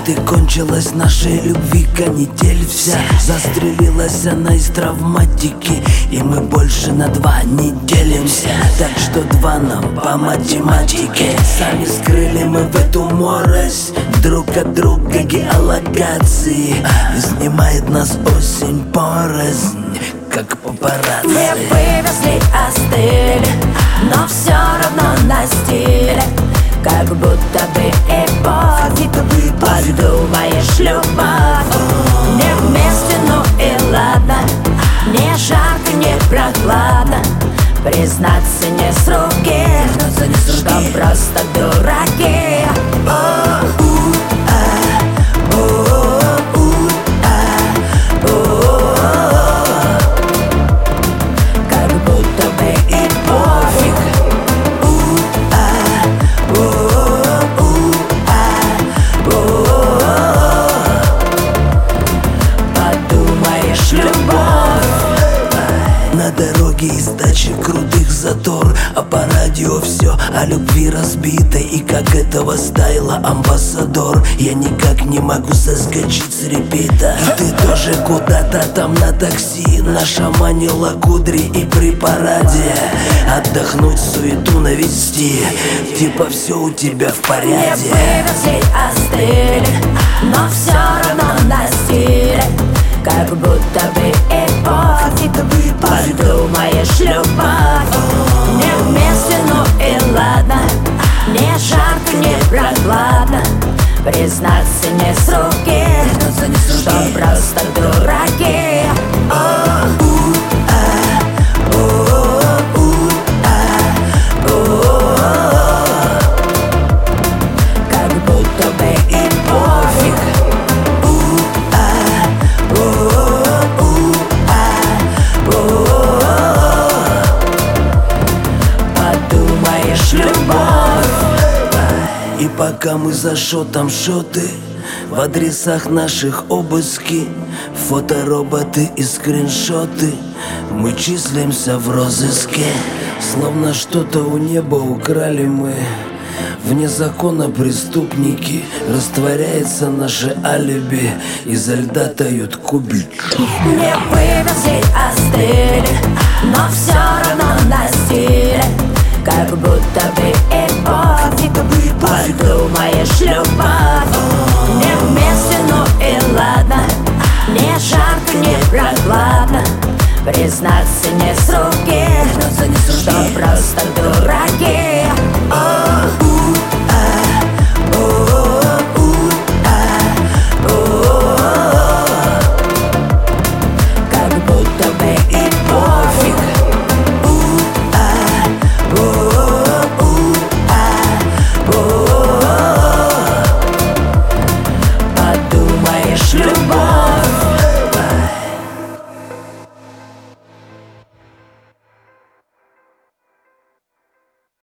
Вот и кончилась нашей любви канитель вся. Застрелилась она из травматики, и мы больше на два не делимся. Так что два нам по математике. Сами скрыли мы в эту морось друг от друга геолокации. И снимает нас осень порознь, как папарацци. Не вывезли, остыли, но все равно на стиле. Как будто бы эпохи. Подумаешь, любовь. Не вместе, ну и ладно. Не жарко, не прохладно. Признаться не с руки, что просто дураки. Как будто бы и пофиг. Подумаешь, любовь. На дороге из дачи крутых затор, а по радио все о любви разбито. И как этого стайла амбассадор, я никак не могу соскочить с репита. Ты тоже куда-то там на такси нашаманила кудри и при параде отдохнуть, суету навести, типа все у тебя в порядке. Не вывезли, остыли, но все равно на стиле. Как будто бы эпохи. Подумаешь, любовь. Не вместе, ну и ладно. Не жарко, не прохладно. Признаться не с руки, что просто дураки. Как будто бы и пофиг. Подумаешь, любовь. И пока мы за шотом шоты, в адресах наших обыски, фотороботы и скриншоты, мы числимся в розыске. Словно что-то у неба украли мы, вне закона преступники. Растворяется наше алиби, изо льда тают кубики. Не вывезли, остыли, но все равно на стиле. Как будто бы эпохи. Подумаешь, любовь. Не вместе, ну и ладно. Не жарко, не прохладно. Признаться не с руки, что просто дураки.